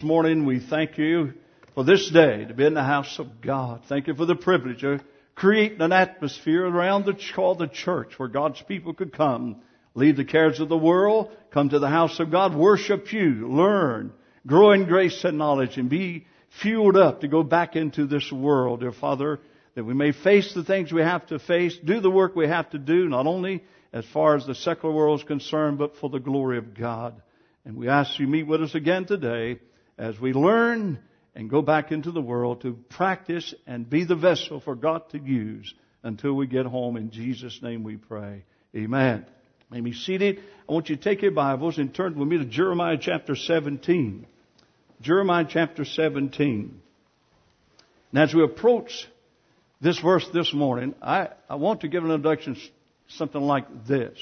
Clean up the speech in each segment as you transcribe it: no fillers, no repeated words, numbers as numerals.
morning we thank you for this day to be in the house of God. Thank you for the privilege of creating an atmosphere around called the church where God's people could come, leave the cares of the world, come to the house of God, worship you, learn, grow in grace and knowledge, and be fueled up to go back into this world, dear Father, that we may face the things we have to face, do the work we have to do, not only as far as the secular world is concerned, but for the glory of God. And we ask you meet with us again today as we learn and go back into the world to practice and be the vessel for God to use until we get home. In Jesus' name we pray. Amen. You may be seated. I want you to take your Bibles and turn with me to Jeremiah chapter 17. Jeremiah chapter 17. And as we approach this verse this morning, I want to give an introduction something like this.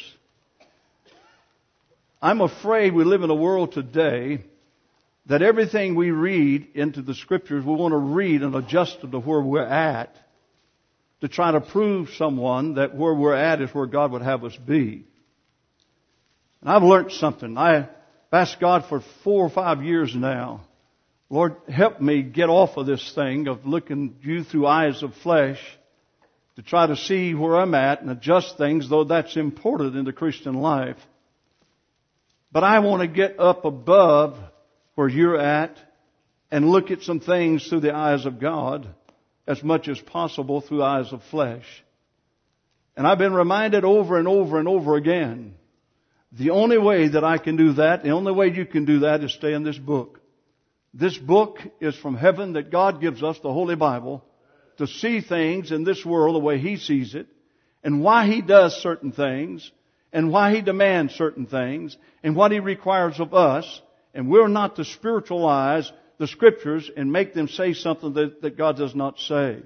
I'm afraid we live in a world today that everything we read into the Scriptures, we want to read and adjust it to where we're at to try to prove someone that where we're at is where God would have us be. And I've learned something. I've asked God for 4 or 5 years now, Lord, help me get off of this thing of looking at you through eyes of flesh to try to see where I'm at and adjust things, though that's important in the Christian life. But I want to get up above where you're at and look at some things through the eyes of God as much as possible through eyes of flesh. And I've been reminded over and over and over again, the only way that I can do that, the only way you can do that is stay in this book. This book is from heaven that God gives us, the Holy Bible, to see things in this world the way He sees it, and why He does certain things, and why He demands certain things, and what He requires of us. And we're not to spiritualize the Scriptures and make them say something that God does not say.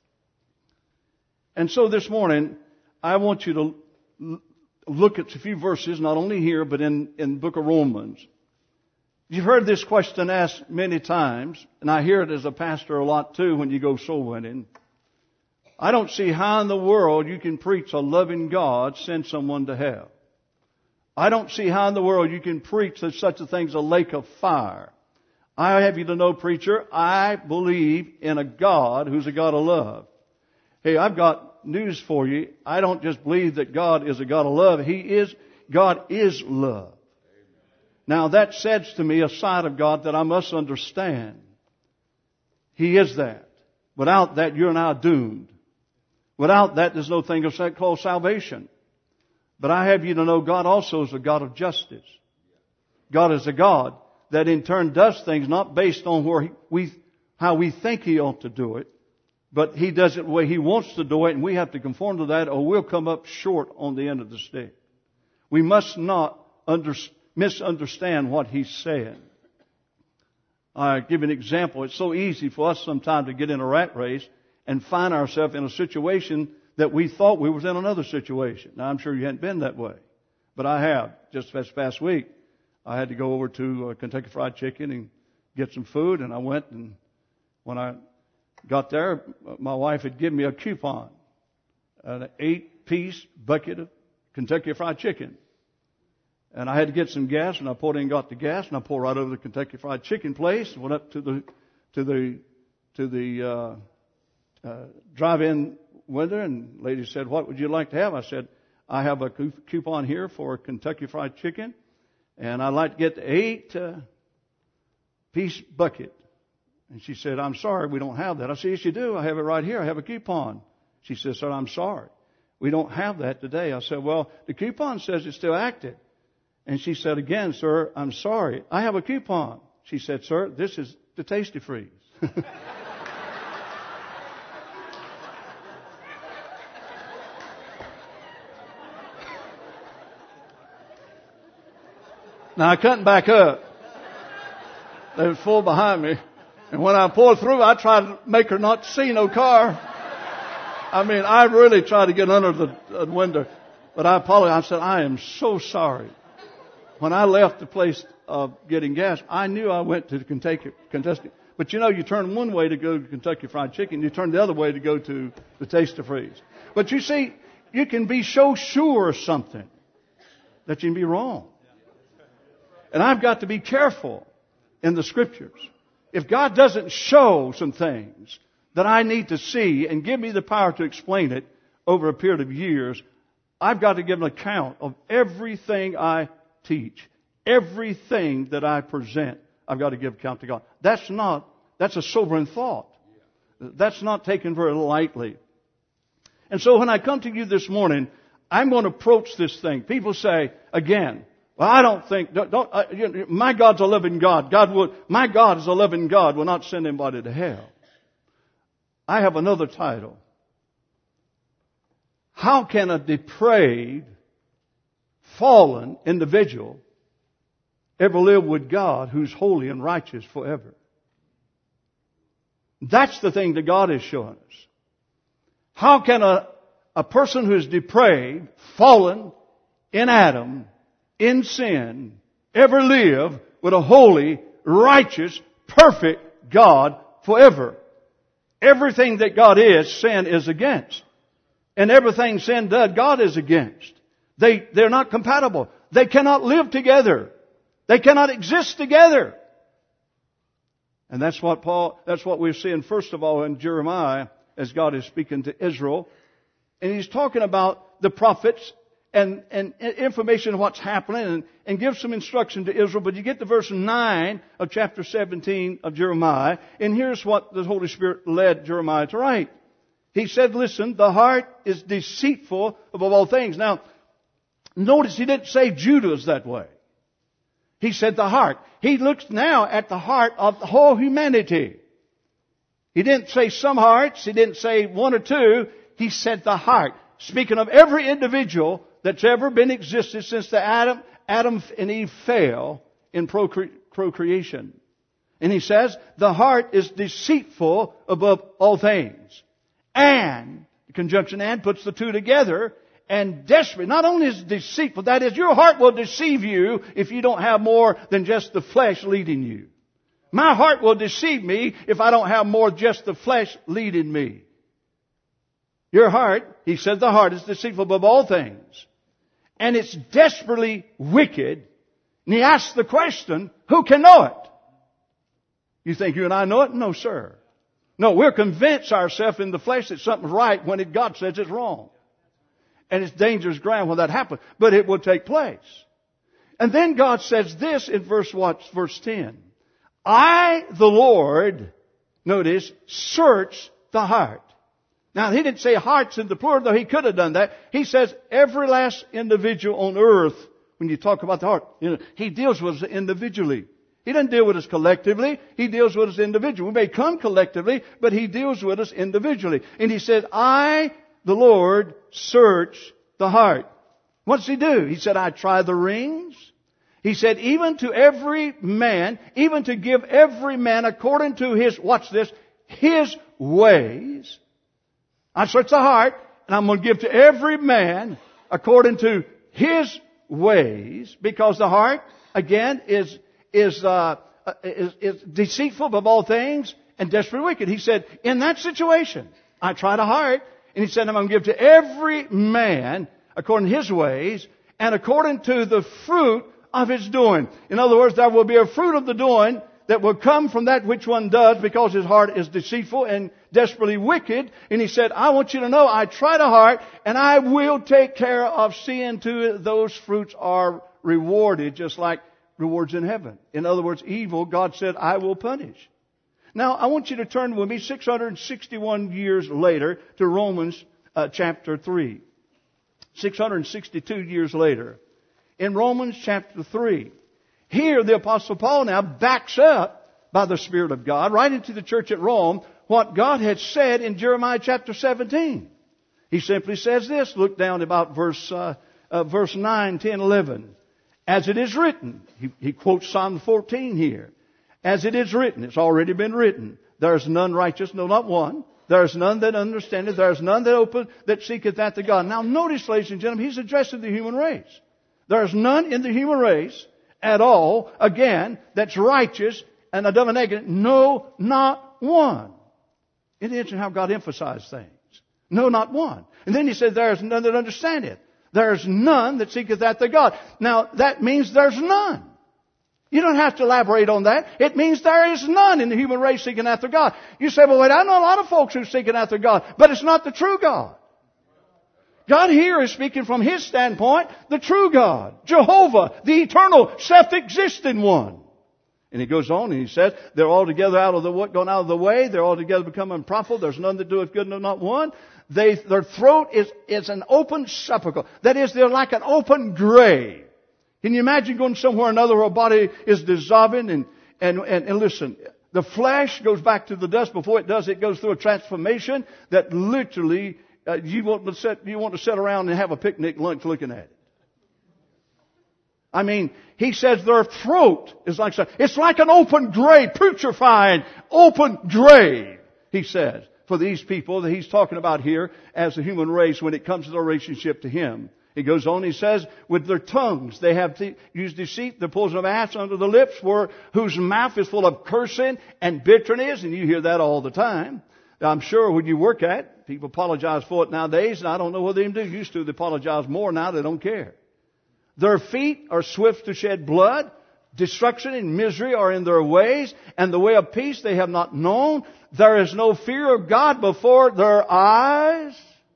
And so this morning, I want you to look at a few verses, not only here, but in the book of Romans. You've heard this question asked many times, and I hear it as a pastor a lot too when you go soul winning. I don't see how in the world you can preach a loving God, send someone to hell. I don't see how in the world you can preach that such a thing as a lake of fire. I have you to know, preacher, I believe in a God who's a God of love. Hey, I've got news for you. I don't just believe that God is a God of love. God is love. Now that says to me a side of God that I must understand. He is that. Without that, you're now doomed. Without that, there's no thing called salvation. But I have you to know God also is a God of justice. God is a God that in turn does things not based on how we think He ought to do it, but He does it the way He wants to do it, and we have to conform to that or we'll come up short on the end of the stick. We must not misunderstand what He's saying. I give an example. It's so easy for us sometimes to get in a rat race and find ourselves in a situation that we thought we was in another situation. Now, I'm sure you hadn't been that way, but I have. Just this past week, I had to go over to Kentucky Fried Chicken and get some food, and I went, and when I got there, my wife had given me a coupon, an 8-piece bucket of Kentucky Fried Chicken. And I had to get some gas, and I pulled in and got the gas, and I pulled right over to the Kentucky Fried Chicken place, went up to the drive-in window, and the lady said, "What would you like to have?" I said, "I have a coupon here for Kentucky Fried Chicken, and I'd like to get the 8-piece bucket." And she said, "I'm sorry, we don't have that." I said, "Yes, you do. I have it right here. I have a coupon." She said, "Sir, I'm sorry. We don't have that today." I said, "Well, the coupon says it's still active." And she said, "Again, sir, I'm sorry. I have a coupon." She said, "Sir, this is the Tasty Freeze." Now, I couldn't back up. They was full behind me. And when I pulled through, I tried to make her not see no car. I mean, I really tried to get under the window. But I apologized. I said, "I am so sorry." When I left the place of getting gas, I knew I went to the Kentucky. But you know, you turn one way to go to Kentucky Fried Chicken, you turn the other way to go to the Tasty Freeze. But you see, you can be so sure of something that you can be wrong. And I've got to be careful in the Scriptures. If God doesn't show some things that I need to see and give me the power to explain it over a period of years, I've got to give an account of everything I teach. Everything that I present, I've got to give account to God. That's a sobering thought. That's not taken very lightly. And so when I come to you this morning, I'm going to approach this thing. People say, again, well, I don't think, my God's a loving God. My God is a loving God, will not send anybody to hell. I have another title. How can a depraved, fallen individual ever live with God who's holy and righteous forever? That's the thing that God is showing us. How can a person who is depraved, fallen in Adam, in sin, ever live with a holy, righteous, perfect God forever? Everything that God is, sin is against. And everything sin does, God is against. They're not compatible. They cannot live together. They cannot exist together. And that's what we're seeing first of all in Jeremiah as God is speaking to Israel. And He's talking about the prophets and information of what's happening and gives some instruction to Israel. But you get to verse 9 of chapter 17 of Jeremiah, and here's what the Holy Spirit led Jeremiah to write. He said, listen, the heart is deceitful above all things. Now, notice he didn't say Judah's that way. He said the heart. He looks now at the heart of the whole humanity. He didn't say some hearts. He didn't say one or two. He said the heart. Speaking of every individual that's ever been existed since the Adam and Eve fell in procreation. And he says, the heart is deceitful above all things. And, the conjunction and puts the two together, and desperate. Not only is it deceitful, that is, your heart will deceive you if you don't have more than just the flesh leading you. My heart will deceive me if I don't have more just the flesh leading me. Your heart, he said the heart is deceitful above all things. And it's desperately wicked. And he asks the question, who can know it? You think you and I know it? No, sir. No, we're convinced ourselves in the flesh that something's right when God says it's wrong. And it's dangerous ground when that happens. But it will take place. And then God says this in verse 10. I, the Lord, notice, search the heart. Now, he didn't say hearts in the plural, though he could have done that. He says every last individual on earth, when you talk about the heart, he deals with us individually. He doesn't deal with us collectively. He deals with us individually. We may come collectively, but he deals with us individually. And he said, I, the Lord, search the heart. What does he do? He said, I try the rings. He said, even to every man, even to give every man according to his, watch this, his ways. I search the heart, and I'm going to give to every man according to his ways, because the heart, again, is deceitful above all things and desperately wicked. He said, in that situation, I try the heart, and he said, I'm going to give to every man according to his ways and according to the fruit of his doing. In other words, there will be a fruit of the doing that will come from that which one does, because his heart is deceitful and desperately wicked. And he said, I want you to know I try the heart, and I will take care of seeing to it those fruits are rewarded, just like rewards in heaven. In other words, evil, God said, I will punish. Now, I want you to turn with me 661 years later to Romans chapter 3. 662 years later. In Romans chapter 3. Here, the Apostle Paul now backs up by the Spirit of God right into the church at Rome what God had said in Jeremiah chapter 17. He simply says this. Look down about verse 9, 10, 11. As it is written. He quotes Psalm 14 here. As it is written. It's already been written. There is none righteous, no, not one. There is none that understandeth. There is none that seeketh after God. Now notice, ladies and gentlemen, he's addressing the human race. There is none in the human race at all, again, that's righteous and a double negative. No, not one. It's interesting how God emphasized things. No, not one. And then he said, there is none that understandeth. There is none that seeketh after God. Now, that means there's none. You don't have to elaborate on that. It means there is none in the human race seeking after God. You say, well, wait, I know a lot of folks who are seeking after God, but it's not the true God. God here is speaking from His standpoint, the true God, Jehovah, the eternal, self-existing one. And He goes on and He says, they're altogether gone out of the way. They're altogether become unprofitable. There's none that doeth good, no, not one. Their throat is an open sepulchre. That is, they're like an open grave. Can you imagine going somewhere or another where a body is dissolving and listen, the flesh goes back to the dust. Before it does, it goes through a transformation that literally you want to sit around and have a picnic lunch looking at it. I mean, He says their throat is like, it's like an open grave, putrefying, open grave, He says, for these people that He's talking about here as the human race when it comes to their relationship to Him. He goes on, He says, with their tongues they have used deceit, the poison of asps under the lips, whose mouth is full of cursing and bitterness, and you hear that all the time. I'm sure when you work at, people apologize for it nowadays, and I don't know what they even do. Used to, they apologize more. Now they don't care. Their feet are swift to shed blood. Destruction and misery are in their ways, and the way of peace they have not known. There is no fear of God before their eyes.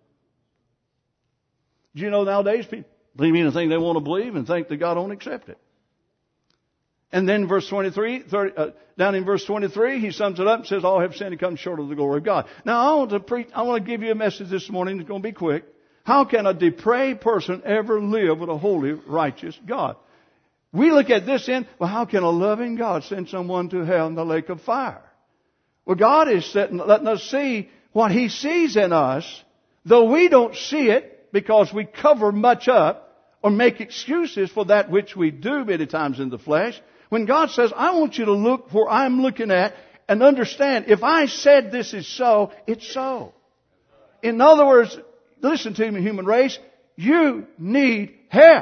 Do you know nowadays people believe anything they want to believe and think that God won't accept it? And then verse 23, down in verse 23, He sums it up and says, all have sinned and come short of the glory of God. Now I want to give you a message this morning. It's going to be quick. How can a depraved person ever live with a holy, righteous God? We look at this well, how can a loving God send someone to hell in the lake of fire? Well, God is letting us see what He sees in us, though we don't see it, because we cover much up or make excuses for that which we do many times in the flesh. When God says, I want you to look where I'm looking at and understand, if I said this is so, it's so. In other words, listen to me, human race, you need help.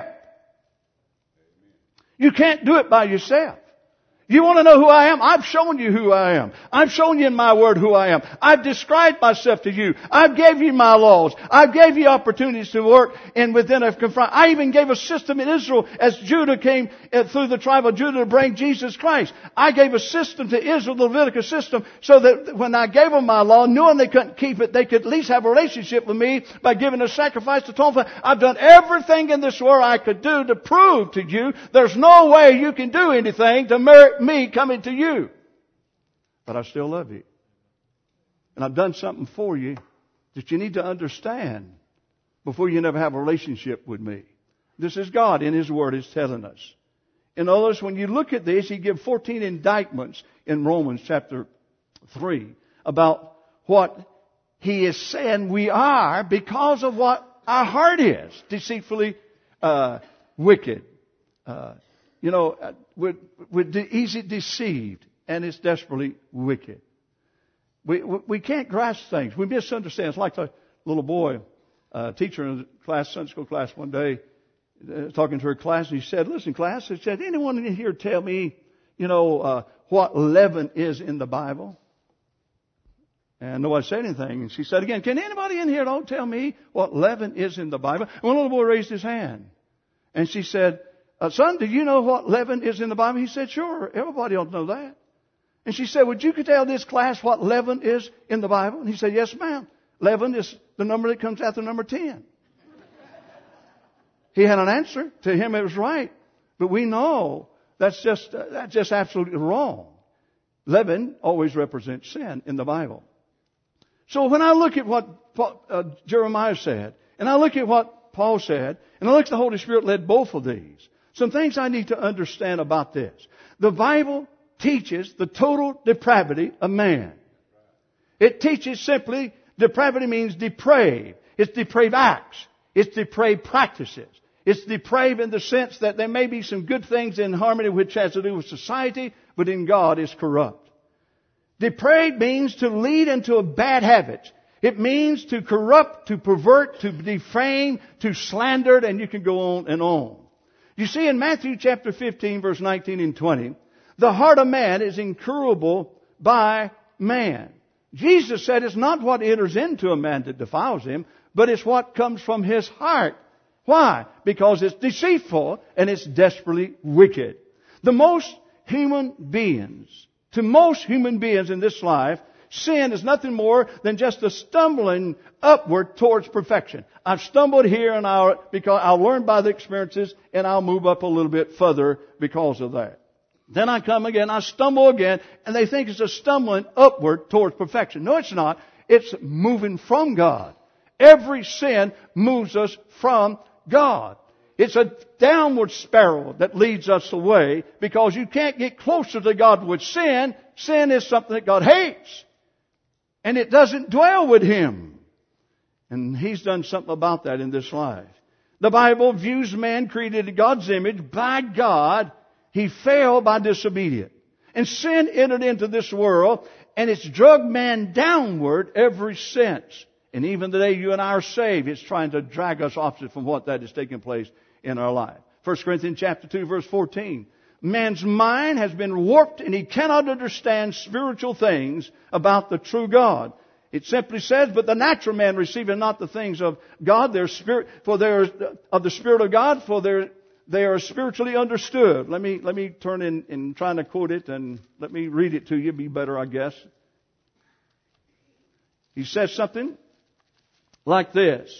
You can't do it by yourself. You want to know who I am? I've shown you who I am. I've shown you in my word who I am. I've described myself to you. I've gave you my laws. I've gave you opportunities to work and within a confront. I even gave a system in Israel as Judah came through the tribe of Judah to bring Jesus Christ. I gave a system to Israel, the Leviticus system, so that when I gave them my law, knowing they couldn't keep it, they could at least have a relationship with me by giving a sacrifice to atone for. I've done everything in this world I could do to prove to you there's no way you can do anything to merit me coming to you. But I still love you. And I've done something for you that you need to understand before you never have a relationship with me. This is God in His Word is telling us. In other words, when you look at this, He gives 14 indictments in Romans chapter 3 about what He is saying we are because of what our heart is. Deceitfully wicked. We're easy deceived, and it's desperately wicked. We can't grasp things. We misunderstand. It's like a little boy, teacher in a class, Sunday school class one day, talking to her class, and he said, listen, class, he said, anyone in here tell me, what leaven is in the Bible? And nobody said anything. And she said again, can anybody in here tell me what leaven is in the Bible? And one little boy raised his hand. And she said, son, do you know what leaven is in the Bible? He said, sure, everybody ought to know that. And she said, would you tell this class what leaven is in the Bible? And he said, yes, ma'am. Leaven is the number that comes after number 10. He had an answer. To him it was right. But we know that's just absolutely wrong. Leaven always represents sin in the Bible. So when I look at what Jeremiah said, and I look at what Paul said, and I look at the Holy Spirit led both of these, some things I need to understand about this. The Bible teaches the total depravity of man. It teaches simply, depravity means depraved. It's depraved acts. It's depraved practices. It's depraved in the sense that there may be some good things in harmony which has to do with society, but in God is corrupt. Depraved means to lead into a bad habit. It means to corrupt, to pervert, to defame, to slander, and you can go on and on. You see, in Matthew chapter 15, verse 19 and 20, the heart of man is incurable by man. Jesus said it's not what enters into a man that defiles him, but it's what comes from his heart. Why? Because it's deceitful and it's desperately wicked. To most human beings in this life, sin is nothing more than just a stumbling upward towards perfection. I've stumbled here and I'll learn by the experiences and I'll move up a little bit further because of that. Then I come again, I stumble again, and they think it's a stumbling upward towards perfection. No, it's not. It's moving from God. Every sin moves us from God. It's a downward spiral that leads us away because you can't get closer to God with sin. Sin is something that God hates. And it doesn't dwell with Him. And He's done something about that in this life. The Bible views man created in God's image by God. He fell by disobedience. And sin entered into this world, and it's dragged man downward ever since. And even today you and I are saved, it's trying to drag us opposite from what that is taking place in our life. 1 Corinthians chapter 2, verse 14. Man's mind has been warped, and he cannot understand spiritual things about the true God. It simply says, but the natural man receiveth not the things of God, their spirit, for they are of the Spirit of God, for they are spiritually understood. Let me turn in trying to quote it, and let me read it to you. Be better, I guess. He says something like this.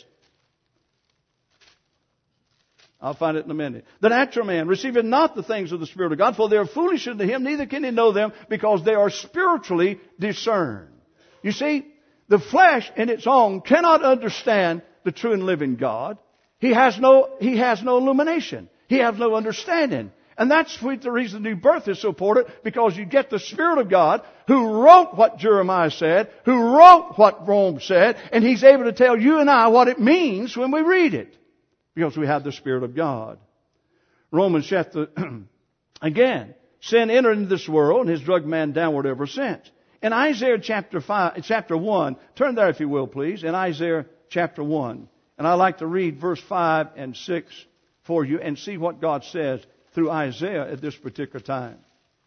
I'll find it in a minute. The natural man receiveth not the things of the Spirit of God, for they are foolish unto him, neither can he know them, because they are spiritually discerned. You see, the flesh in its own cannot understand the true and living God. He has no illumination. He has no understanding. And that's the reason new birth is so important, because you get the Spirit of God who wrote what Jeremiah said, who wrote what Rome said, and He's able to tell you and I what it means when we read it. Because we have the Spirit of God. Romans chapter, again, sin entered into this world and has dragged man downward ever since. In Isaiah chapter 1, turn there if you will please, in Isaiah chapter 1. And I'd like to read verse 5 and 6 for you and see what God says through Isaiah at this particular time.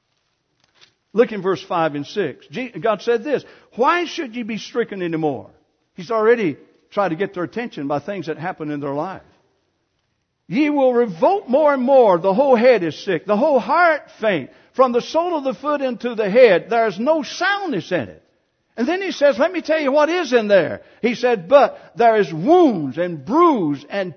Look in verse 5 and 6. God said this, why should ye be stricken anymore? He's already tried to get their attention by things that happen in their life. Ye will revolt more and more. The whole head is sick. The whole heart faint. From the sole of the foot into the head, there is no soundness in it. And then He says, let me tell you what is in there. He said, but there is wounds and bruise and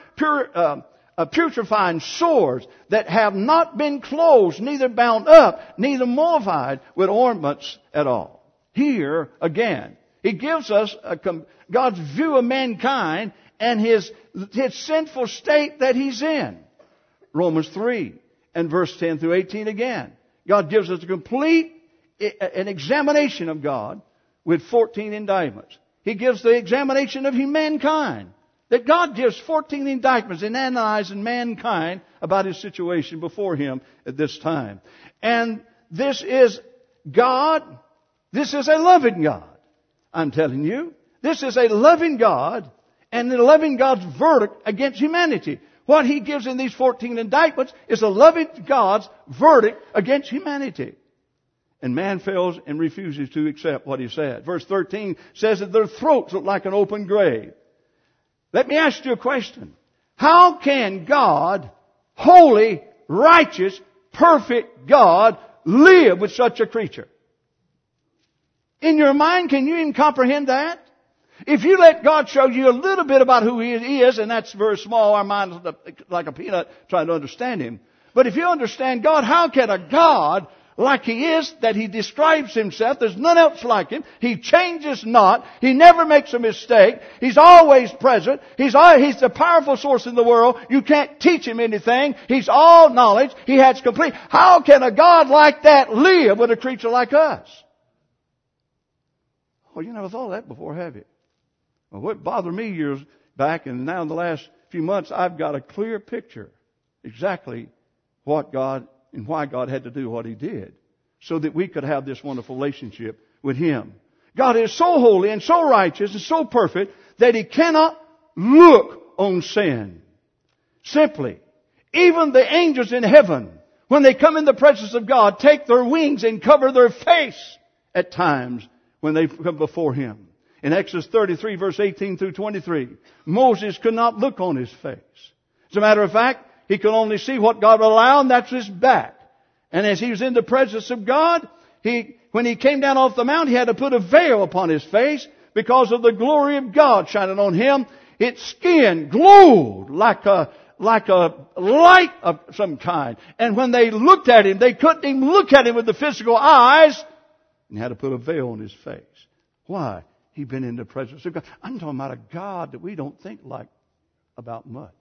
putrefying sores that have not been closed, neither bound up, neither mollified with ointments at all. Here, again, He gives us God's view of mankind and his sinful state that he's in. Romans 3 and verse 10 through 18 again. God gives us a complete an examination of God with 14 indictments. He gives the examination of mankind. That God gives 14 indictments in analyzing mankind about his situation before Him at this time. And this is God. This is a loving God. I'm telling you. This is a loving God. And the loving God's verdict against humanity. What He gives in these 14 indictments is a loving God's verdict against humanity. And man fails and refuses to accept what He said. Verse 13 says that their throats look like an open grave. Let me ask you a question. How can God, holy, righteous, perfect God, live with such a creature? In your mind, can you even comprehend that? If you let God show you a little bit about who He is, and that's very small, our mind is like a peanut trying to understand Him. But if you understand God, how can a God like He is, that He describes Himself, there's none else like Him, He changes not, He never makes a mistake, He's always present, He's the powerful source in the world, you can't teach Him anything, He's all knowledge, He has complete. How can a God like that live with a creature like us? Well, you never thought of that before, have you? Well, what bothered me years back, and now in the last few months, I've got a clear picture exactly what God and why God had to do what He did, so that we could have this wonderful relationship with Him. God is so holy and so righteous and so perfect that He cannot look on sin. Simply, even the angels in heaven, when they come in the presence of God, take their wings and cover their face at times when they come before Him. In Exodus 33, verse 18 through 23, Moses could not look on his face. As a matter of fact, he could only see what God would allow, and that's his back. And as he was in the presence of God, when he came down off the mount, he had to put a veil upon his face because of the glory of God shining on him. Its skin glowed like a light of some kind. And when they looked at him, they couldn't even look at him with the physical eyes. And he had to put a veil on his face. Why? He'd been in the presence of God. I'm talking about a God that we don't think like about much.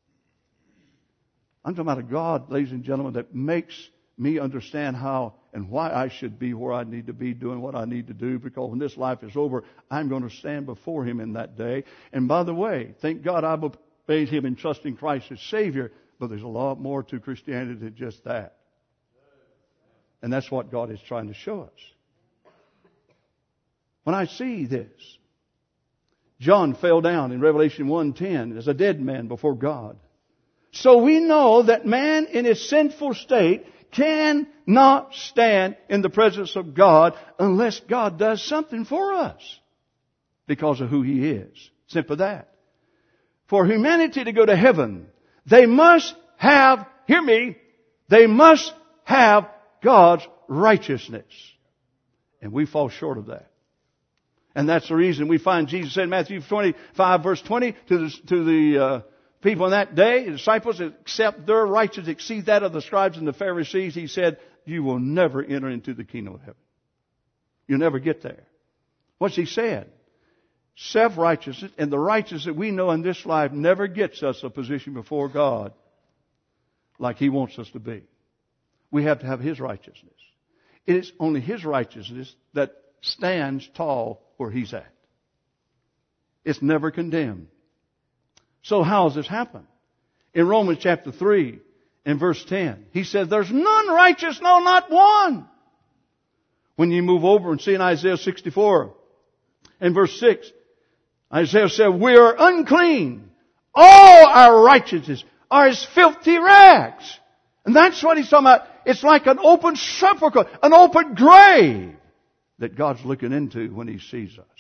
I'm talking about a God, ladies and gentlemen, that makes me understand how and why I should be where I need to be, doing what I need to do, because when this life is over, I'm going to stand before Him in that day. And by the way, thank God I've obeyed Him in trusting Christ as Savior, but there's a lot more to Christianity than just that. And that's what God is trying to show us. When I see this, John fell down in Revelation 1:10 as a dead man before God. So we know that man in his sinful state cannot stand in the presence of God unless God does something for us because of who He is. Simple that. For humanity to go to heaven, they must have, hear me, they must have God's righteousness. And we fall short of that. And that's the reason we find Jesus said in Matthew 25 verse 20 to the people in that day, the disciples, except their righteousness exceed that of the scribes and the Pharisees, He said, you will never enter into the kingdom of heaven. You'll never get there. What's He said? Self-righteousness and the righteousness that we know in this life never gets us a position before God like He wants us to be. We have to have His righteousness. It is only His righteousness that stands tall where He's at. It's never condemned. So how has this happened? In Romans chapter 3 and verse 10, He says, there's none righteous, no, not one. When you move over and see in Isaiah 64 and verse 6, Isaiah said, we are unclean. All our righteousness are as filthy rags. And that's what He's talking about. It's like an open sepulchre, an open grave that God's looking into when He sees us.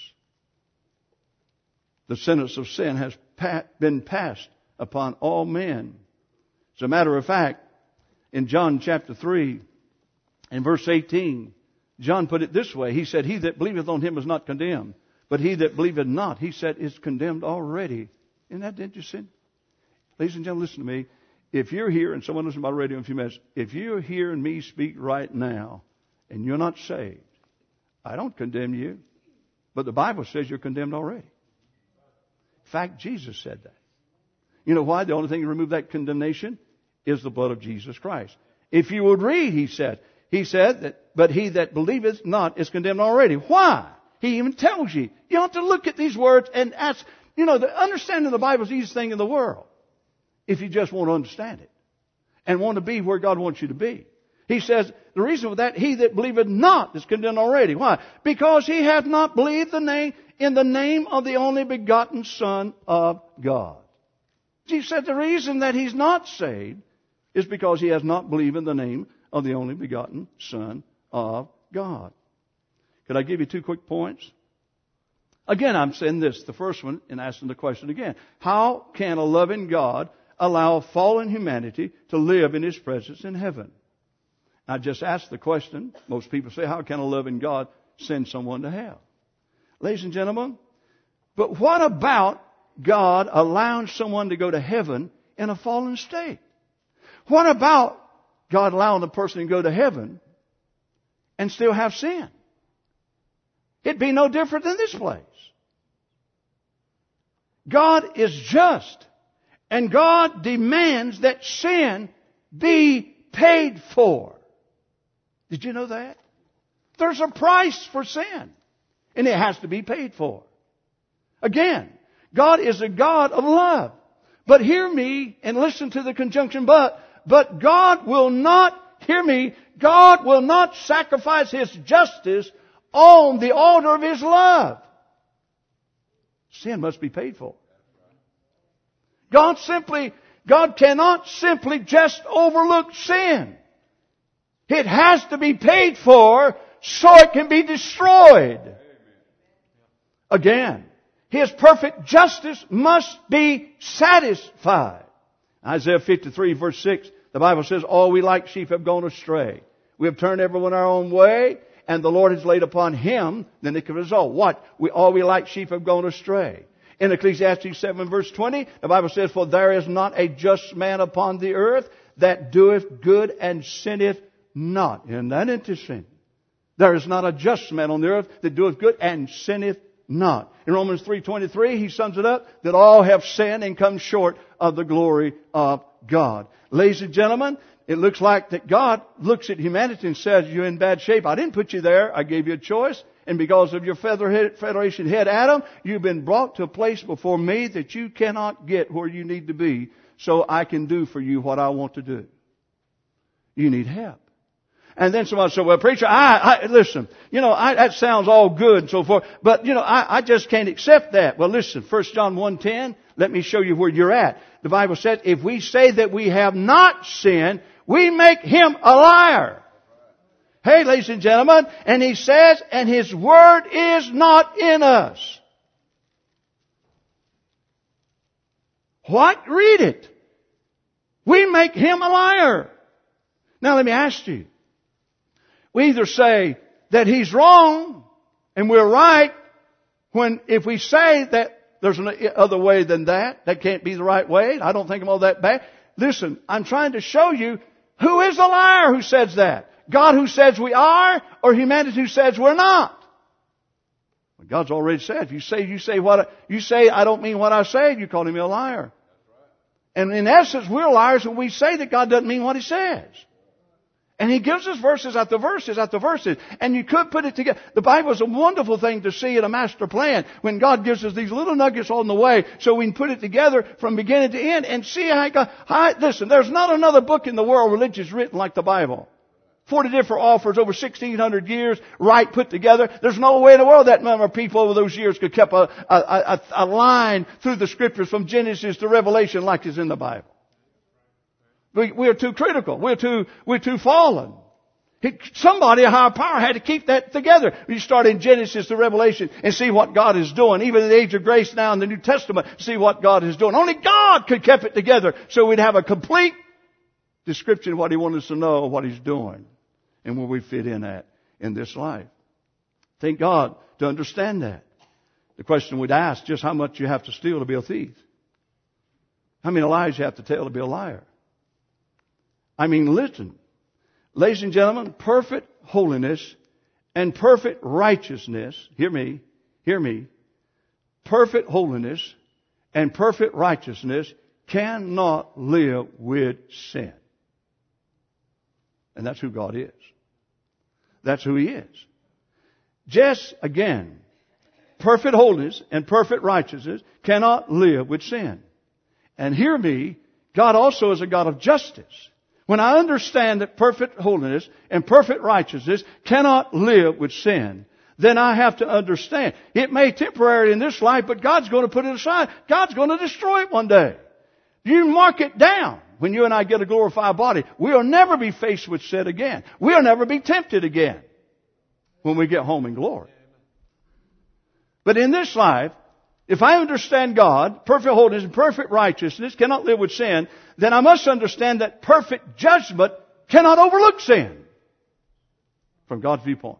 The sentence of sin has been passed upon all men. As a matter of fact, in John chapter 3 and verse 18, John put it this way. He said, he that believeth on Him is not condemned, but he that believeth not, He said, is condemned already. Isn't that interesting? Ladies and gentlemen, listen to me. If you're here, and someone listen by the radio in a few minutes, if you're hearing me speak right now and you're not saved, I don't condemn you, but the Bible says you're condemned already. In fact, Jesus said that. You know why? The only thing to remove that condemnation is the blood of Jesus Christ. If you would read, He said that, but he that believeth not is condemned already. Why? He even tells you. You have to look at these words and ask, the understanding of the Bible is the easiest thing in the world. If you just want to understand it and want to be where God wants you to be. He says, the reason for that, he that believeth not is condemned already. Why? Because he hath not believed in the name of the only begotten Son of God. Jesus said the reason that he's not saved is because he has not believed in the name of the only begotten Son of God. Could I give you 2 quick points? Again, I'm saying this, the first one, and asking the question again. How can a loving God allow fallen humanity to live in His presence in heaven? I just asked the question. Most people say, how can a loving God send someone to hell? Ladies and gentlemen, but what about God allowing someone to go to heaven in a fallen state? What about God allowing a person to go to heaven and still have sin? It'd be no different than this place. God is just, and God demands that sin be paid for. Did you know that? There's a price for sin, and it has to be paid for. Again, God is a God of love. But hear me and listen to the conjunction but God will not, hear me, God will not sacrifice His justice on the altar of His love. Sin must be paid for. God cannot simply just overlook sin. It has to be paid for so it can be destroyed. Again, His perfect justice must be satisfied. Isaiah 53 verse 6, The Bible says, all we like sheep have gone astray. We have turned everyone our own way, and the Lord has laid upon Him the iniquity result. What? All we like sheep have gone astray. In Ecclesiastes 7 verse 20, the Bible says, for there is not a just man upon the earth that doeth good and sinneth not. Isn't that interesting? There is not a just man on the earth that doeth good and sinneth not. In Romans 3:23, he sums it up that all have sinned and come short of the glory of God. Ladies and gentlemen, it looks like that God looks at humanity and says, you're in bad shape. I didn't put you there. I gave you a choice. And because of your Federation head, Adam, you've been brought to a place before me that you cannot get where you need to be, so I can do for you what I want to do. You need help. And then somebody said, well, preacher, listen, that sounds all good and so forth, but, I just can't accept that. Well, listen, 1 John 1:10, let me show you where you're at. The Bible says, if we say that we have not sinned, we make Him a liar. Hey, ladies and gentlemen, and He says, and His Word is not in us. What? Read it. We make Him a liar. Now let me ask you. We either say that He's wrong and we're right, if we say that there's another way than that can't be the right way, I don't think I'm all that bad. Listen, I'm trying to show you who is the liar who says that. God who says we are, or humanity who says we're not? Well, God's already said, if you say I don't mean what I say, you call me a liar. And in essence, we're liars when we say that God doesn't mean what He says. And He gives us verses after verses after verses. And you could put it together. The Bible is a wonderful thing to see in a master plan when God gives us these little nuggets on the way so we can put it together from beginning to end and see listen, there's not another book in the world religious written like the Bible. 40 different authors over 1,600 years, right put together. There's no way in the world that number of people over those years could keep a line through the Scriptures from Genesis to Revelation like is in the Bible. We're too critical. We're too fallen. Somebody, a higher power, had to keep that together. You start in Genesis to Revelation and see what God is doing. Even in the age of grace now in the New Testament, see what God is doing. Only God could keep it together so we'd have a complete description of what He wanted us to know, what He's doing, and where we fit in at in this life. Thank God to understand that. The question we'd ask, just how much you have to steal to be a thief? How many lies you have to tell to be a liar? I mean, listen. Ladies and gentlemen, perfect holiness and perfect righteousness, hear me, perfect holiness and perfect righteousness cannot live with sin. And that's who God is. That's who He is. Just again, perfect holiness and perfect righteousness cannot live with sin. And hear me, God also is a God of justice. When I understand that perfect holiness and perfect righteousness cannot live with sin, then I have to understand. It may temporarily in this life, but God's going to put it aside. God's going to destroy it one day. You mark it down. When you and I get a glorified body, we'll never be faced with sin again. We'll never be tempted again when we get home in glory. But in this life, if I understand God, perfect holiness and perfect righteousness cannot live with sin, then I must understand that perfect judgment cannot overlook sin from God's viewpoint.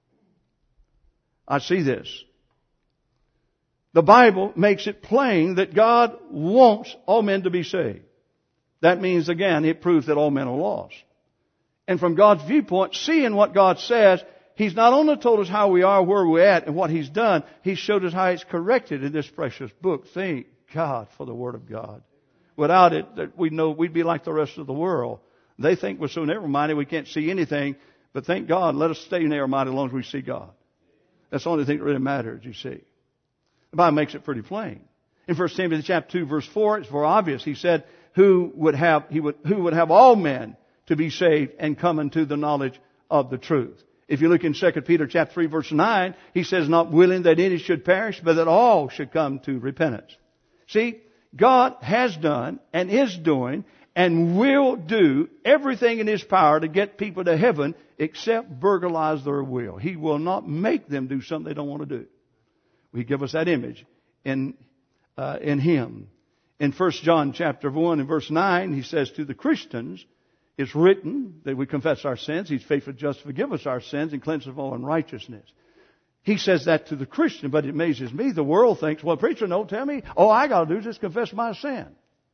I see this. The Bible makes it plain that God wants all men to be saved. That means, again, it proves that all men are lost. And from God's viewpoint, seeing what God says, He's not only told us how we are, where we're at, and what He's done, He showed us how it's corrected in this precious book. Thank God for the Word of God. Without it, we know we'd be like the rest of the world. They think we're so narrow-minded we can't see anything, but thank God, let us stay narrow-minded as long as we see God. That's the only thing that really matters, you see. The Bible makes it pretty plain. In 1 Timothy chapter 2, verse 4, it's very obvious. He said, who would have all men to be saved and come into the knowledge of the truth. If you look in 2 Peter chapter 3 verse 9, he says, not willing that any should perish, but that all should come to repentance. See, God has done and is doing and will do everything in His power to get people to heaven except burglarize their will. He will not make them do something they don't want to do. He give us that image in Him. In 1 John chapter 1 and verse 9, he says to the Christians, It's written that we confess our sins. He's faithful just to forgive us our sins and cleanse us of all unrighteousness. He says that to the Christian, but it amazes me. The world thinks, well, preacher, don't tell me. All I got to do is just confess my sin.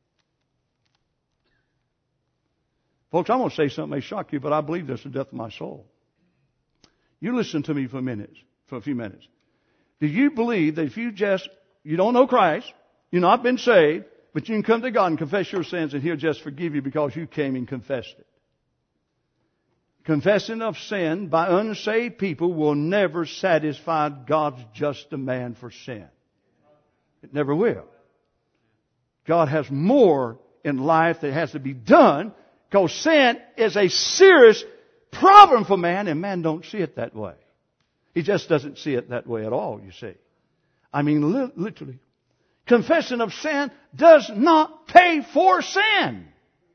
Folks, I'm going to say something that may shock you, but I believe this to the depth of my soul. You listen to me for a few minutes. Do you believe that if you don't know Christ, you've not been saved, but you can come to God and confess your sins and He'll just forgive you because you came and confessed it? Confessing of sin by unsaved people will never satisfy God's just demand for sin. It never will. God has more in life that has to be done because sin is a serious problem for man, and man don't see it that way. He just doesn't see it that way at all, you see. I mean, literally. Confession of sin does not pay for sin.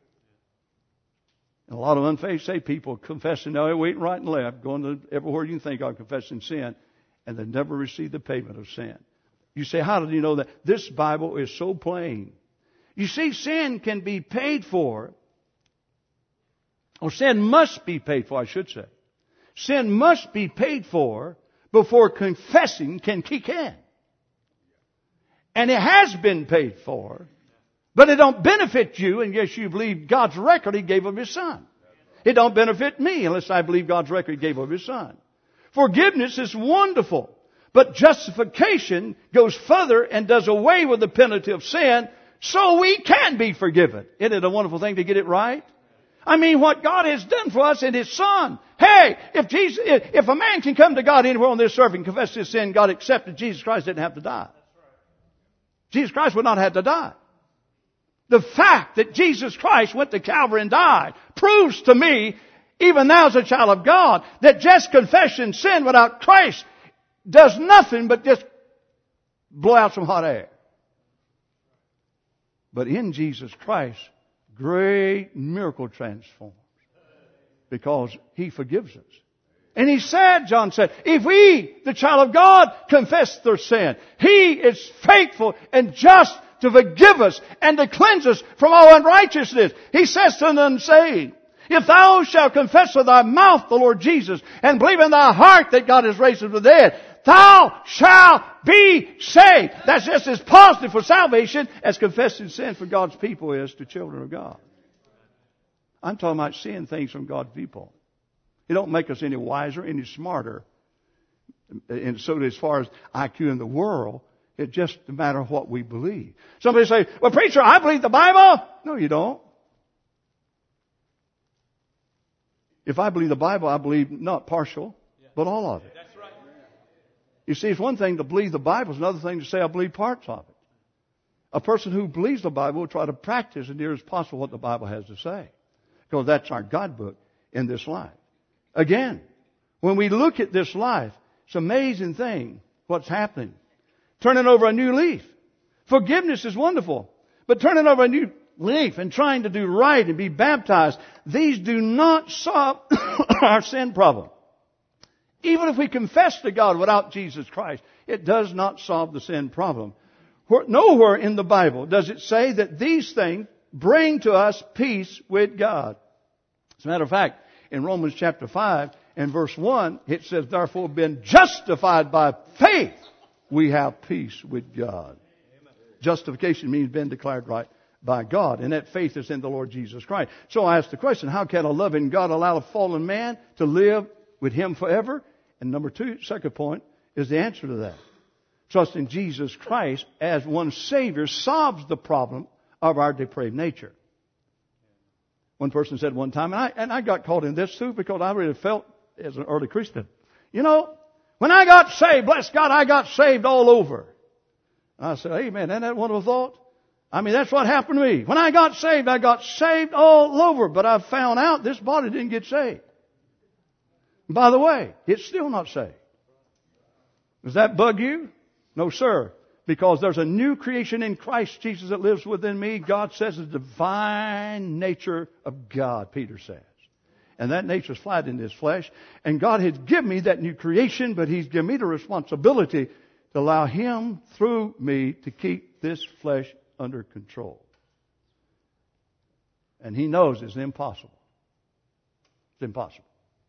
And a lot of saved people confessing, now they're waiting right and left, going to everywhere you can think of confessing sin, and they never receive the payment of sin. You say, how did you know that? This Bible is so plain. You see, sin can be paid for, or sin must be paid for, I should say. Sin must be paid for before confessing can kick in. And it has been paid for, but it don't benefit you unless you believe God's record He gave of His Son. It don't benefit me unless I believe God's record He gave of His Son. Forgiveness is wonderful, but justification goes further and does away with the penalty of sin so we can be forgiven. Isn't it a wonderful thing to get it right? I mean, what God has done for us in His Son. Hey, if a man can come to God anywhere on this earth and confess his sin, God accepted Jesus Christ, didn't have to die. Jesus Christ would not have to die. The fact that Jesus Christ went to Calvary and died proves to me, even now as a child of God, that just confessing sin without Christ does nothing but just blow out some hot air. But in Jesus Christ, great miracle transforms because He forgives us. And He said, John said, if we, the child of God, confess their sin, He is faithful and just to forgive us and to cleanse us from all unrighteousness. He says to the unsaved, if thou shalt confess with thy mouth the Lord Jesus and believe in thy heart that God has raised Him from the dead, thou shalt be saved. That's just as positive for salvation as confessing sin for God's people is to children of God. I'm talking about seeing things from God's viewpoint. It don't make us any wiser, any smarter. And so as far as IQ in the world, it's just a matter of what we believe. Somebody say, well, preacher, I believe the Bible. No, you don't. If I believe the Bible, I believe not partial, but all of it. That's right. You see, it's one thing to believe the Bible. It's another thing to say I believe parts of it. A person who believes the Bible will try to practice as near as possible what the Bible has to say. Because that's our God book in this life. Again, when we look at this life, it's an amazing thing what's happening. Turning over a new leaf. Forgiveness is wonderful. But turning over a new leaf and trying to do right and be baptized, these do not solve our sin problem. Even if we confess to God without Jesus Christ, it does not solve the sin problem. Nowhere in the Bible does it say that these things bring to us peace with God. As a matter of fact, in Romans chapter 5 and verse 1, it says, therefore, been justified by faith, we have peace with God. Amen. Justification means being declared right by God. And that faith is in the Lord Jesus Christ. So I ask the question, how can a loving God allow a fallen man to live with Him forever? And number two, second point, is the answer to that. Trust in Jesus Christ as one Savior solves the problem of our depraved nature. One person said one time, and I got caught in this too because I really felt as an early Christian, you know, when I got saved, bless God, I got saved all over. And I said, amen, isn't that a wonderful thought? I mean, that's what happened to me. When I got saved all over. But I found out this body didn't get saved. By the way, it's still not saved. Does that bug you? No, sir. Because there's a new creation in Christ Jesus that lives within me. God says the divine nature of God, Peter says. And that nature is flat in His flesh. And God has given me that new creation, but He's given me the responsibility to allow Him through me to keep this flesh under control. And He knows it's impossible. It's impossible.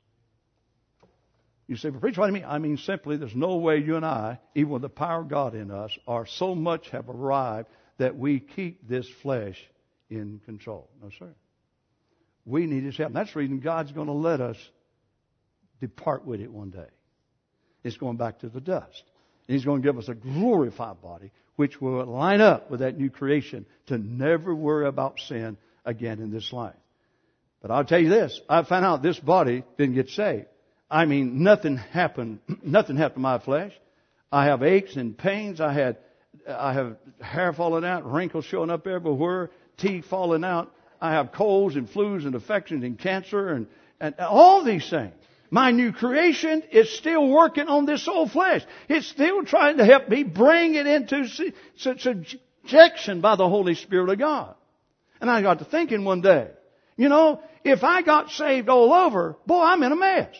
You say, but preacher, what do you mean? I mean simply, there's no way you and I, even with the power of God in us, are so much have arrived that we keep this flesh in control. No, sir. We need His help. And that's the reason God's going to let us depart with it one day. It's going back to the dust. And He's going to give us a glorified body, which will line up with that new creation to never worry about sin again in this life. But I'll tell you this. I found out this body didn't get saved. I mean, nothing happened to my flesh. I have aches and pains. I have hair falling out, wrinkles showing up everywhere, teeth falling out. I have colds and flus and infections and cancer and all these things. My new creation is still working on this old flesh. It's still trying to help me bring it into subjection by the Holy Spirit of God. And I got to thinking one day, if I got saved all over, boy, I'm in a mess.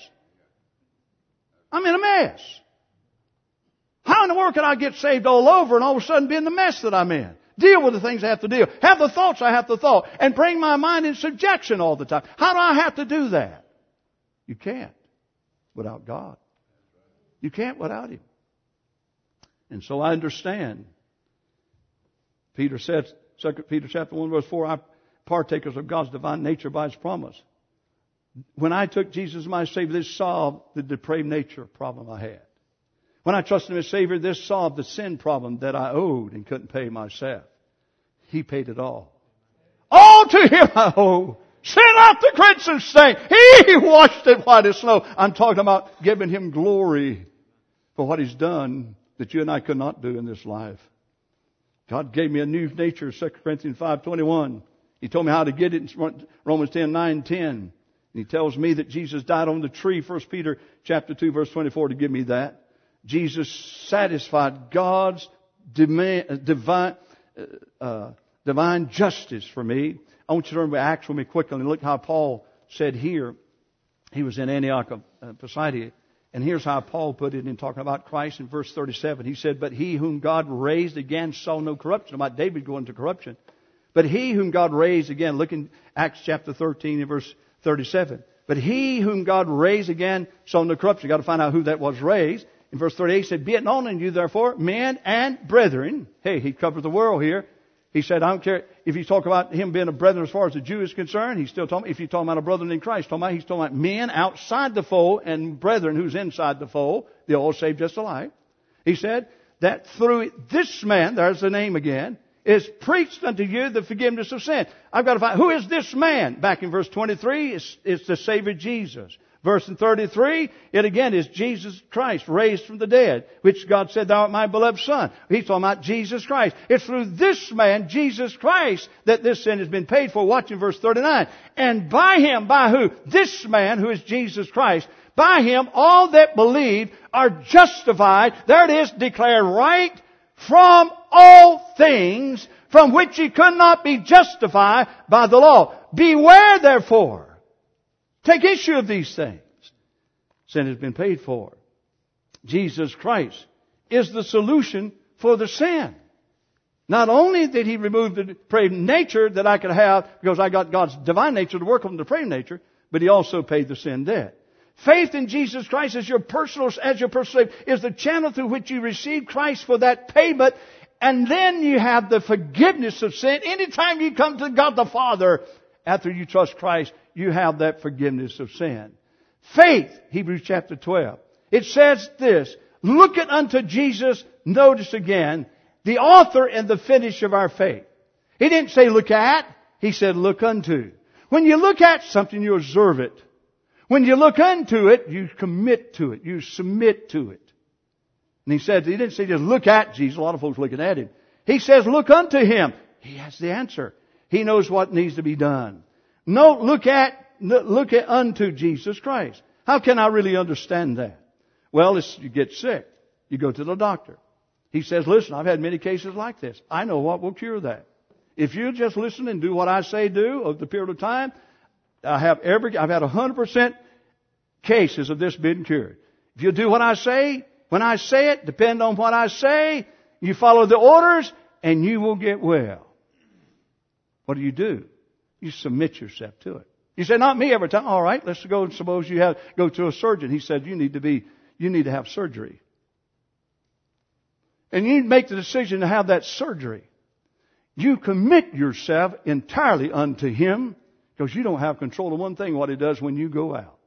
I'm in a mess. How in the world could I get saved all over and all of a sudden be in the mess that I'm in? Deal with the things I have to deal. Have the thoughts I have to thought. And bring my mind in subjection all the time. How do I have to do that? You can't without God. You can't without Him. And so I understand. Peter said, 2 Peter chapter 1 verse 4, I partakers of God's divine nature by His promise. When I took Jesus as my Savior, this solved the depraved nature problem I had. When I trusted Him as Savior, this solved the sin problem that I owed and couldn't pay myself. He paid it all. All to Him I owe. Sin out the crimson stain. He washed it white as snow. I'm talking about giving Him glory for what He's done that you and I could not do in this life. God gave me a new nature, 2 Corinthians 5:21. He told me how to get it in Romans 10:9-10. And He tells me that Jesus died on the tree, 1 Peter chapter 2 verse 24 to give me that. Jesus satisfied God's divine justice for me. I want you to turn to Acts with me quickly and look how Paul said here. He was in Antioch of Pisidia. And here's how Paul put it in talking about Christ in verse 37. He said, but He whom God raised again saw no corruption. About David going to corruption. But He whom God raised again, look in Acts chapter 13 and verse 37. But He whom God raised again saw no corruption. You've got to find out who that was raised. In verse 38 he said, be it known unto you therefore, men and brethren. Hey, he covered the world here. He said, I don't care if you talk about him being a brethren as far as the Jew is concerned. He's still talking, if you talk about a brethren in Christ, he's talking about men outside the fold and brethren who's inside the fold. They're all saved just alike. He said that through this man, there's the name again, is preached unto you the forgiveness of sin. I've got to find, who is this man? Back in verse 23, it's the Savior Jesus. Verse 33, it again is Jesus Christ raised from the dead, which God said, thou art my beloved Son. He's talking about Jesus Christ. It's through this man, Jesus Christ, that this sin has been paid for. Watch in verse 39. And by Him, by who? This man who is Jesus Christ. By Him, all that believe are justified. There it is, declared right from all things from which ye could not be justified by the law. Beware therefore. Take issue of these things. Sin has been paid for. Jesus Christ is the solution for the sin. Not only did He remove the depraved nature that I could have because I got God's divine nature to work on the depraved nature, but He also paid the sin debt. Faith in Jesus Christ as your personal Savior is the channel through which you receive Christ for that payment, and then you have the forgiveness of sin. Anytime you come to God the Father after you trust Christ, you have that forgiveness of sin. Faith, Hebrews chapter 12. It says this, look it unto Jesus, notice again, the author and the finish of our faith. He didn't say look at, He said look unto. When you look at something, you observe it. When you look unto it, you commit to it. You submit to it. And He didn't say just look at Jesus. A lot of folks looking at Him. He says look unto Him. He has the answer. He knows what needs to be done. No, look at unto Jesus Christ. How can I really understand that? Well, you get sick. You go to the doctor. He says, listen, I've had many cases like this. I know what will cure that. If you just listen and do what I say do over the period of time, I've had 100% cases of this being cured. If you do what I say, when I say it, depend on what I say, you follow the orders, and you will get well. What do? You submit yourself to it. You say, not me every time. All right, let's go and suppose you go to a surgeon. He said, you need to have surgery. And you make the decision to have that surgery. You commit yourself entirely unto Him because you don't have control of one thing, what He does when you go out.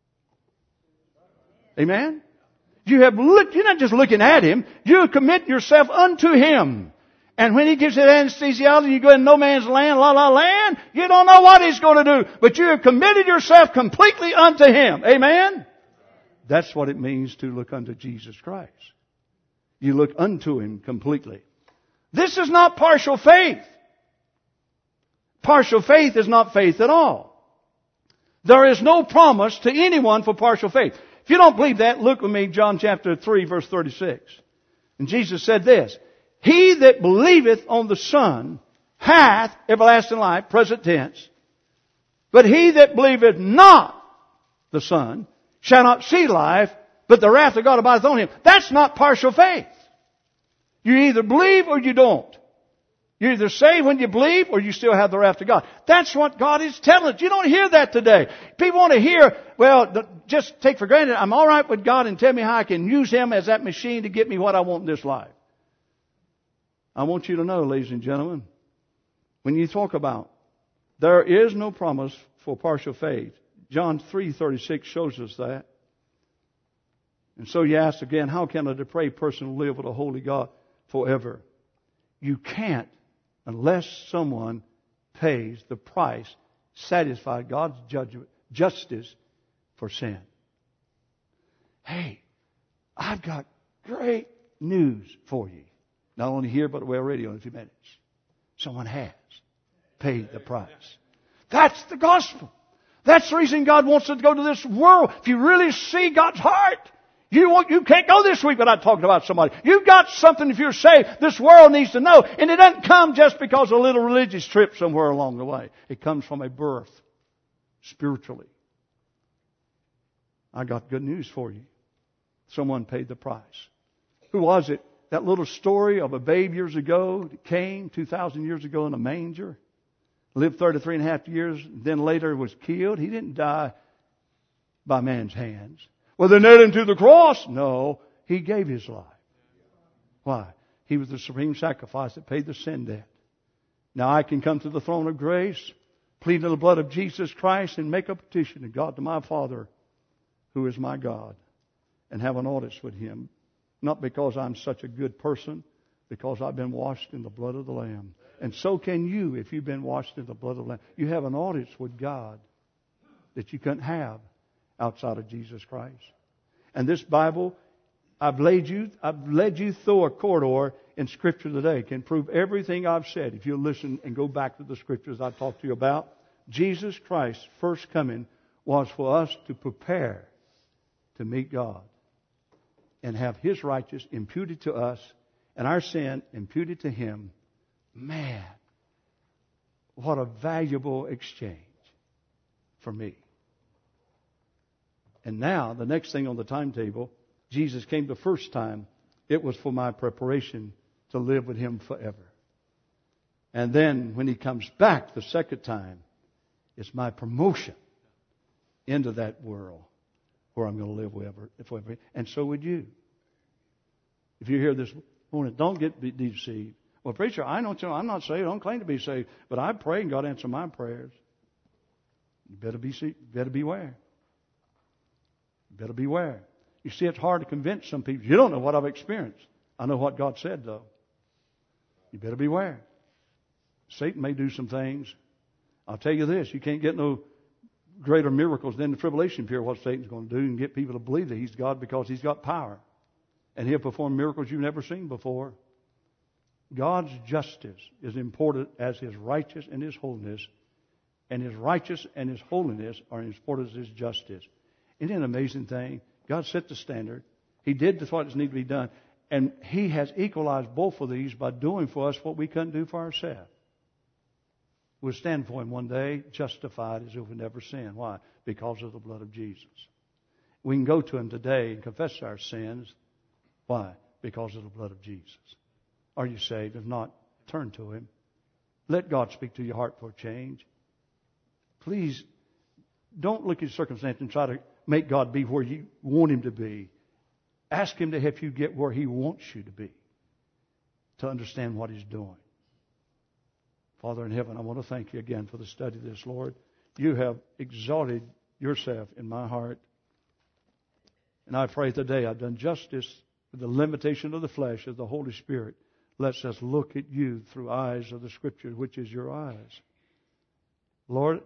Amen? You're not just looking at Him. You commit yourself unto Him. And when He gives you the anesthesiology, you go in no man's land, la la land, you don't know what He's going to do. But you have committed yourself completely unto Him. Amen? That's what it means to look unto Jesus Christ. You look unto Him completely. This is not partial faith. Partial faith is not faith at all. There is no promise to anyone for partial faith. If you don't believe that, look with me, John chapter 3, verse 36. And Jesus said this, He that believeth on the Son hath everlasting life, present tense. But he that believeth not the Son shall not see life, but the wrath of God abideth on him. That's not partial faith. You either believe or you don't. You either say when you believe or you still have the wrath of God. That's what God is telling us. You don't hear that today. People want to hear, well, just take for granted, I'm all right with God and tell me how I can use Him as that machine to get me what I want in this life. I want you to know, ladies and gentlemen, when you talk about there is no promise for partial faith, John 3:36 shows us that. And so you ask again, how can a depraved person live with a holy God forever? You can't unless someone pays the price, satisfy God's judgment, justice for sin. Hey, I've got great news for you. Not only here, but we're radio in a few minutes. Someone has paid the price. That's the gospel. That's the reason God wants us to go to this world. If you really see God's heart, you can't go this week without talking about somebody. You've got something, if you're saved, this world needs to know. And it doesn't come just because of a little religious trip somewhere along the way. It comes from a birth, spiritually. I got good news for you. Someone paid the price. Who was it? That little story of a babe years ago that came 2,000 years ago in a manger. Lived 33 and a half years, then later was killed. He didn't die by man's hands. Well, they nailed Him to the cross. No, He gave His life. Why? He was the supreme sacrifice that paid the sin debt. Now I can come to the throne of grace, plead in the blood of Jesus Christ, and make a petition to God, to my Father, who is my God, and have an audience with Him. Not because I'm such a good person, because I've been washed in the blood of the Lamb. And so can you if you've been washed in the blood of the Lamb. You have an audience with God that you couldn't have outside of Jesus Christ. And this Bible, I've led you through a corridor in Scripture today. Can prove everything I've said. If you listen and go back to the Scriptures I talked to you about. Jesus Christ's first coming was for us to prepare to meet God and have His righteousness imputed to us and our sin imputed to Him. Man, what a valuable exchange for me. And now, the next thing on the timetable, Jesus came the first time. It was for my preparation to live with Him forever. And then, when He comes back the second time, it's my promotion into that world where I'm going to live forever. And so would you. If you're here this morning, don't get deceived. Well, preacher, I'm not saved. I don't claim to be saved. But I pray and God answer my prayers. You better beware. You better beware. You see, it's hard to convince some people. You don't know what I've experienced. I know what God said, though. You better beware. Satan may do some things. I'll tell you this. You can't get no greater miracles than the tribulation period, what Satan's going to do, and get people to believe that he's God because he's got power. And he'll perform miracles you've never seen before. God's justice is important as His righteousness and His holiness. And His righteousness and His holiness are as important as His justice. Isn't it an amazing thing? God set the standard. He did what needed to be done. And He has equalized both of these by doing for us what we couldn't do for ourselves. We'll stand for Him one day, justified as if we never sinned. Why? Because of the blood of Jesus. We can go to Him today and confess our sins. Why? Because of the blood of Jesus. Are you saved? If not, turn to Him. Let God speak to your heart for a change. Please Don't look at circumstance and try to make God be where you want Him to be. Ask Him to help you get where He wants you to be, to understand what He's doing. Father in heaven, I want to thank You again for the study of this, Lord. You have exalted Yourself in my heart. And I pray today I've done justice with the limitation of the flesh as the Holy Spirit lets us look at You through eyes of the Scripture, which is Your eyes. Lord,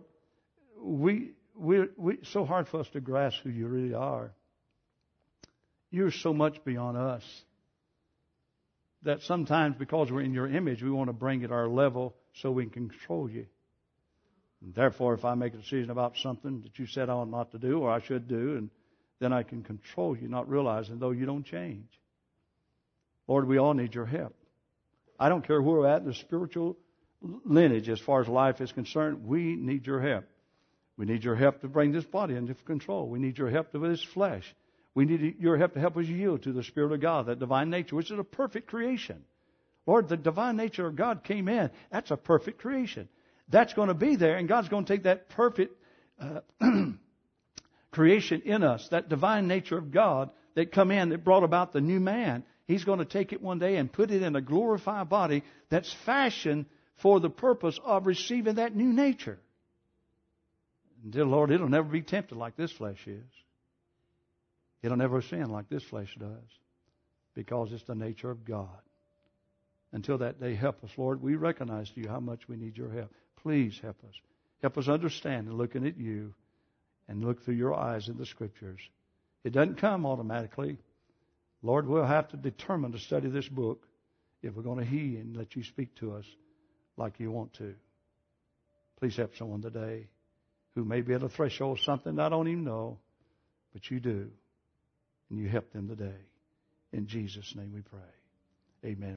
it's so hard for us to grasp who You really are. You're so much beyond us that sometimes because we're in Your image, we want to bring it our level so we can control You. And therefore, if I make a decision about something that You said I ought not to do or I should do, and then I can control You, not realizing though You don't change. Lord, we all need Your help. I don't care where we're at in the spiritual lineage as far as life is concerned. We need Your help. We need Your help to bring this body under control. We need Your help with this flesh. We need Your help to help us yield to the Spirit of God, that divine nature, which is a perfect creation. Lord, the divine nature of God came in. That's a perfect creation. That's going to be there, and God's going to take that perfect creation in us, that divine nature of God that come in, that brought about the new man. He's going to take it one day and put it in a glorified body that's fashioned for the purpose of receiving that new nature. And dear Lord, it'll never be tempted like this flesh is. It'll never sin like this flesh does, because it's the nature of God. Until that day, help us, Lord. We recognize to You how much we need Your help. Please help us. Help us understand and looking at You and look through Your eyes in the Scriptures. It doesn't come automatically. Lord, we'll have to determine to study this book if we're going to heed and let You speak to us like You want to. Please help someone today who may be at a threshold of something I don't even know, but You do. And You help them today. In Jesus' name we pray. Amen.